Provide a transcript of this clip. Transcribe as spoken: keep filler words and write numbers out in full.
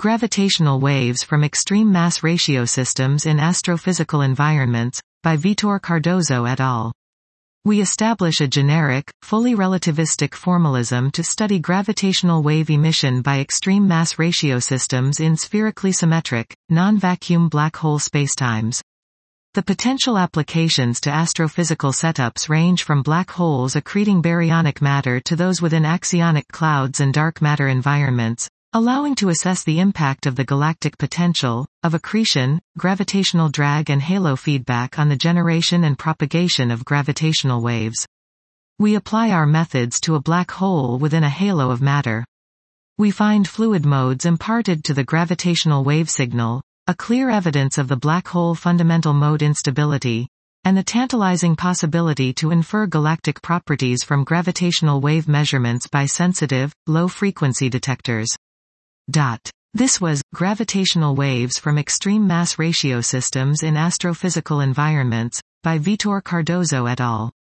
Gravitational waves from extreme mass ratio systems in astrophysical environments, by Vitor Cardoso et al. We establish a generic, fully relativistic formalism to study gravitational wave emission by extreme mass ratio systems in spherically symmetric, non-vacuum black hole spacetimes. The potential applications to astrophysical setups range from black holes accreting baryonic matter to those within axionic clouds and dark matter environments, allowing to assess the impact of the galactic potential, of accretion, gravitational drag and halo feedback on the generation and propagation of gravitational waves. We apply our methods to a black hole within a halo of matter. We find fluid modes imparted to the gravitational wave signal, a clear evidence of the black hole fundamental mode instability, and the tantalizing possibility to infer galactic properties from gravitational wave measurements by sensitive, low-frequency detectors. Dot. This was Gravitational Waves from Extreme Mass Ratio Systems in Astrophysical Environments, by Vitor Cardoso et al.